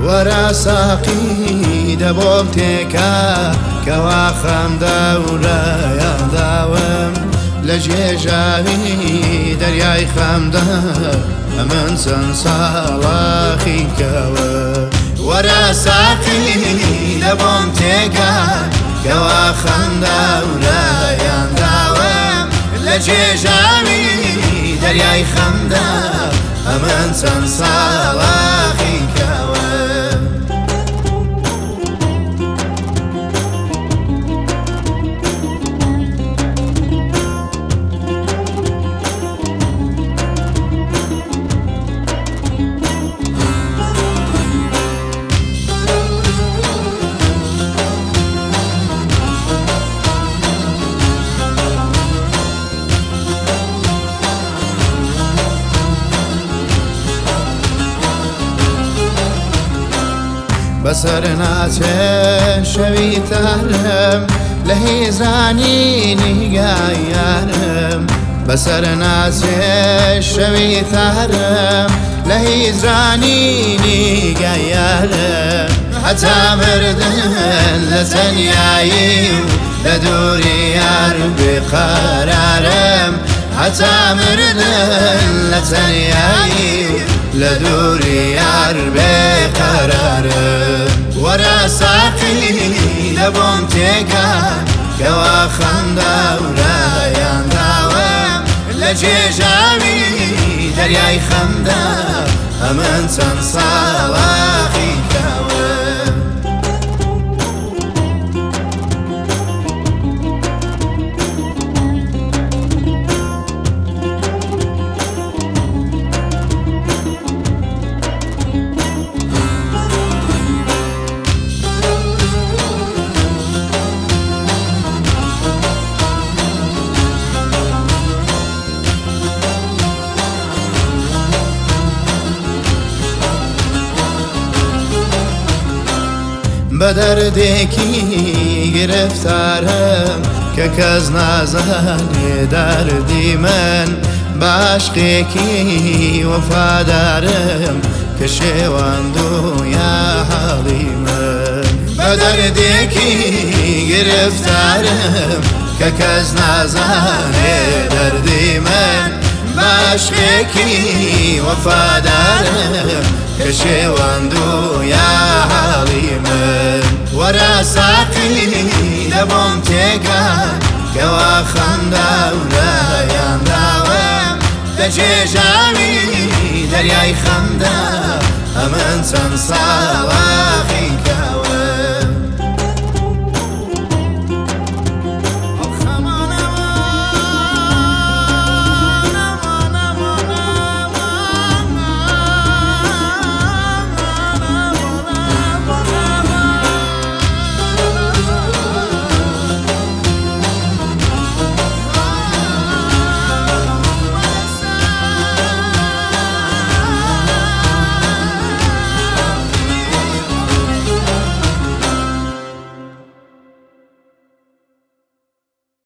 وەرە ساقی دەبۆم تێکا کەوا خەمدا و لایەنداوم لە جێژاوی دەریای خەمدا ئەمن چەند ساڵاخی کەوە وەرە ساقی دەبۆم تێکا کەوا خەمدا و لایەنداوم لە جێژاوی دەریای خەمدا ئەمن چەند ساڵاخی کەوە بەسەر ناچێ شەوی تارم لە هیزانی نیگایانم بەسەر ناچێ شەوی تارم لە هیزانی نیگایانم هەتا مردن لە تەنیایی و لە دووری یار بێقەرارم هەتا مردن لە تەنیایی لە دووری یار بێقەرارم وەرە ساقی دەبۆم تێکا کەوا خەمدا و لایەنداوم لە جێژاوی دەریای خەمدا ئەمن چەند ساڵاخی کەوە بە دەردێکی گرفتارم کە کەس نازانێ دەردی من بە عاشقێکی وەفادارم کە شێواندوویە حاڵی من بە دەردێکی گرفتارم کە کەس نازانێ دەردی من بە عاشقێکی وەفادارم کە شێواندوویە حاڵی من وەرە ساقی دەبۆم تێکا کەوا خەمدا و لایەنداوم لە جێژاوی دەریای خەمدا ئەمن چەند ساڵاخی